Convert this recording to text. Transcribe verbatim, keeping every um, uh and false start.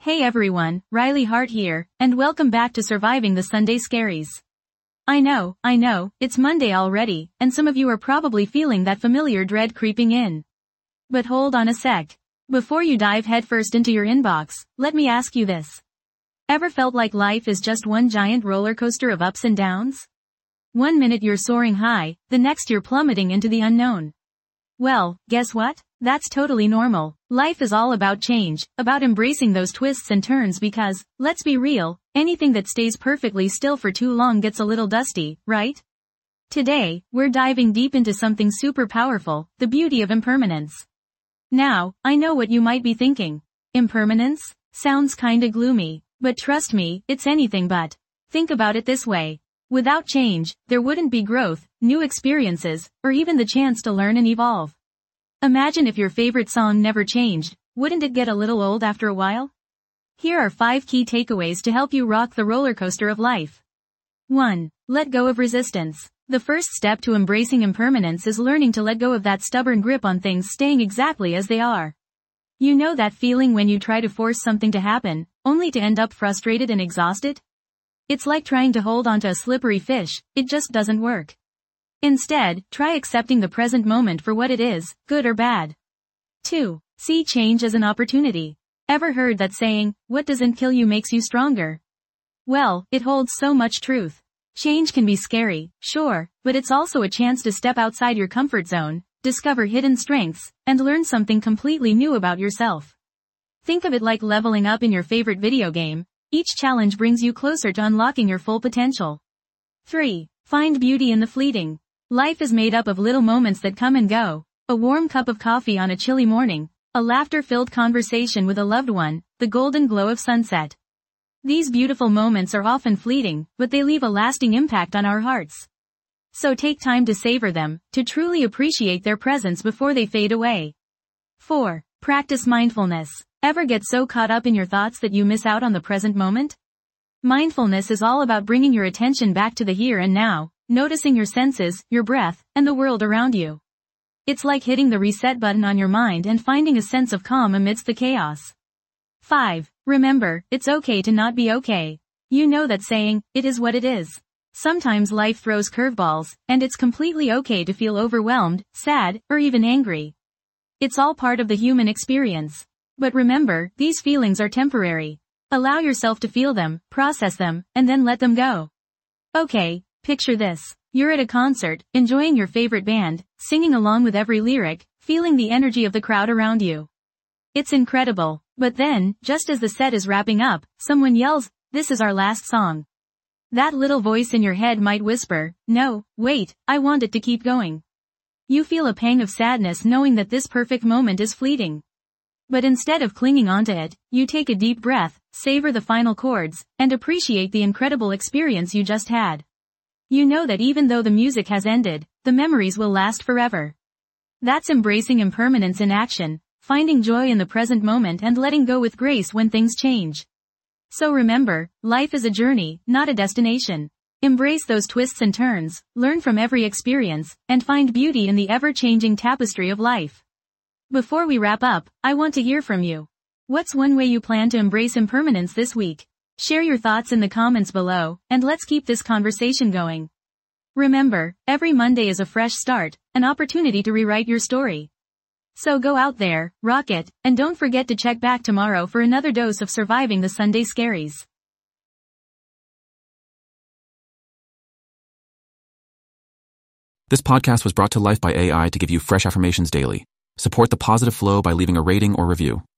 Hey everyone, Riley Hart here, and welcome back to Surviving the Sunday Scaries. I know, I know, it's Monday already, and some of you are probably feeling that familiar dread creeping in. But hold on a sec. Before you dive headfirst into your inbox, let me ask you this. Ever felt like life is just one giant roller coaster of ups and downs? One minute you're soaring high, the next you're plummeting into the unknown. Well, guess what? That's totally normal. Life is all about change, about embracing those twists and turns because, let's be real, anything that stays perfectly still for too long gets a little dusty, right? Today, we're diving deep into something super powerful, the beauty of impermanence. Now, I know what you might be thinking. Impermanence? Sounds kinda gloomy, but trust me, it's anything but. Think about it this way. Without change, there wouldn't be growth, new experiences, or even the chance to learn and evolve. Imagine if your favorite song never changed, wouldn't it get a little old after a while? Here are five key takeaways to help you rock the roller coaster of life. one. Let go of resistance. The first step to embracing impermanence is learning to let go of that stubborn grip on things staying exactly as they are. You know that feeling when you try to force something to happen, only to end up frustrated and exhausted? It's like trying to hold onto a slippery fish, it just doesn't work. Instead, try accepting the present moment for what it is, good or bad. two. See change as an opportunity. Ever heard that saying, what doesn't kill you makes you stronger? Well, it holds so much truth. Change can be scary, sure, but it's also a chance to step outside your comfort zone, discover hidden strengths, and learn something completely new about yourself. Think of it like leveling up in your favorite video game. Each challenge brings you closer to unlocking your full potential. three. Find beauty in the fleeting. Life is made up of little moments that come and go. A warm cup of coffee on a chilly morning, a laughter-filled conversation with a loved one, the golden glow of sunset. These beautiful moments are often fleeting, but they leave a lasting impact on our hearts. So take time to savor them, to truly appreciate their presence before they fade away. four. Practice mindfulness. Ever get so caught up in your thoughts that you miss out on the present moment? Mindfulness is all about bringing your attention back to the here and now, noticing your senses, your breath, and the world around you. It's like hitting the reset button on your mind and finding a sense of calm amidst the chaos. five. Remember, it's okay to not be okay. You know that saying, it is what it is. Sometimes life throws curveballs, and it's completely okay to feel overwhelmed, sad, or even angry. It's all part of the human experience. But remember, these feelings are temporary. Allow yourself to feel them, process them, and then let them go. Okay, picture this. You're at a concert, enjoying your favorite band, singing along with every lyric, feeling the energy of the crowd around you. It's incredible. But then, just as the set is wrapping up, someone yells, "This is our last song." That little voice in your head might whisper, "No, wait, I want it to keep going." You feel a pang of sadness knowing that this perfect moment is fleeting. But instead of clinging onto it, you take a deep breath, savor the final chords, and appreciate the incredible experience you just had. You know that even though the music has ended, the memories will last forever. That's embracing impermanence in action, finding joy in the present moment and letting go with grace when things change. So remember, life is a journey, not a destination. Embrace those twists and turns, learn from every experience, and find beauty in the ever-changing tapestry of life. Before we wrap up, I want to hear from you. What's one way you plan to embrace impermanence this week? Share your thoughts in the comments below, and let's keep this conversation going. Remember, every Monday is a fresh start, an opportunity to rewrite your story. So go out there, rock it, and don't forget to check back tomorrow for another dose of Surviving the Sunday Scaries. This podcast was brought to life by A I to give you fresh affirmations daily. Support the positive flow by leaving a rating or review.